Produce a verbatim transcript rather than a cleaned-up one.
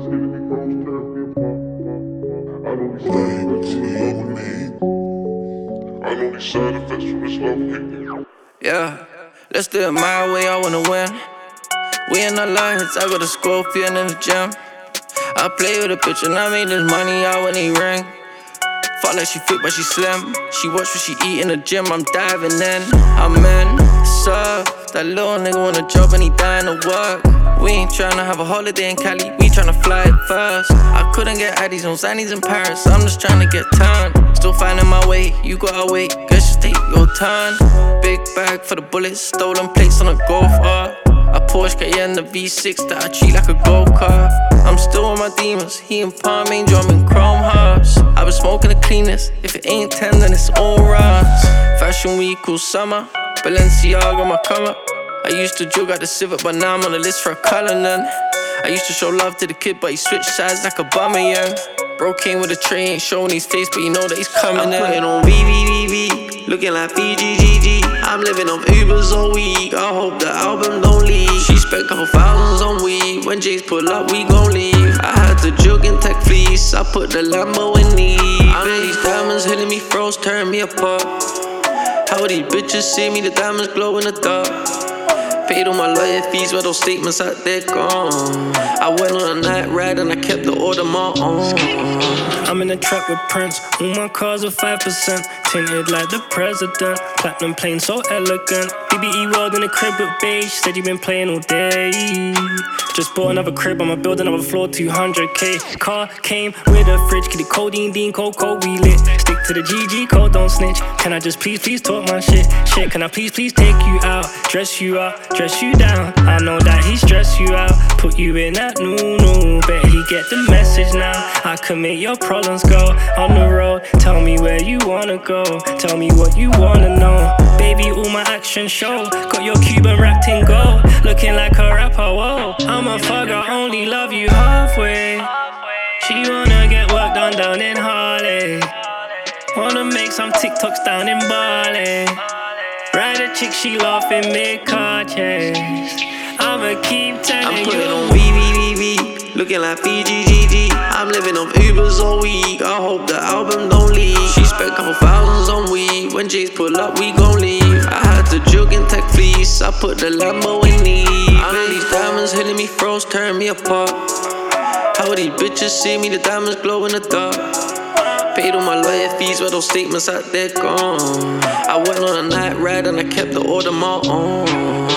Yeah, let's do it my way, I wanna win. We in the lines, I got a scorpion in the gym. I play with a bitch and I made this money out when he ring. Fuck like she fit but she slim. She watch what she eat in the gym, I'm diving in. I'm in, serve. That little nigga want a job and he dying to work. We ain't tryna have a holiday in Cali, we tryna fly it first. I couldn't get Addies on Zannies in Paris, I'm just tryna get turned. Still finding my way, you gotta wait, guess just take your turn. Big bag for the bullets, stolen plates on a Golf R. A Porsche Cayenne, the V six that I treat like a go-kart. I'm still with my demons, he in Palm Angel, I'm in Chrome Hearts. I been smoking the cleanest, if it ain't ten then it's all runs. Fashion week, cool summer, Balenciaga my come up. I used to jog at the Civic, but now I'm on the list for a Cullinan. I used to show love to the kid, but he switched sides like a bummer, yeah. Bro came with a tray, ain't showing his face, but you know that he's coming I'm in. putting on V V V V, looking like Fiji G G. I'm living on Ubers all week, I hope the album don't leak. She spent couple thousands on weed, when J's pull up we gon' leave. I had to jug in tech fleece, I put the Lambo in Eve. I know these diamonds hitting me froze, tearing me apart. How these bitches see me, the diamonds glow in the dark. Paid all my lawyer fees, but those statements out there gone. I went on a night ride and I kept the order my own. I'm in the trap with Prince, all my cars are five percent. Tinted like the president, platinum plane so elegant. B B E World in the crib with beige, said you been playing all day. Just bought another crib, I'ma build another floor, two hundred K. Car came with a fridge, kitty codeine, Dean, Coco, we lit. Stick to the G G code, don't snitch. Can I just please, please talk my shit? Shit, can I please, please take you out? Dress you up, dress you down. I know that he stress you out, put you in that no-no. Bet he get the message now. I can make your problems go on the road. Tell me where you wanna go, tell me what you wanna know. Baby, all my action show, got your Cuban wrapped in gold, looking like a rapper, whoa. I'm a fuck, I only love you halfway. She wanna get work done down in Harley, wanna make some TikToks down in Bali. Ride a chick, she laughing mid-car chase. I'ma keep telling I'm putting you. on V V V V, looking like Fiji G G. I'm living on Ubers all week, I hope the album don't leak. She spent couple thousands on weed, when J's pull up we gon' leave. I had to jug in tech fleece, I put the Lambo in Eve. I know these diamonds hitting me froze, tearing me apart. How these bitches see me, the diamonds glow in the dark. Paid all my lawyer fees, but those statements out there gone. I went on a night ride and I kept the order my own.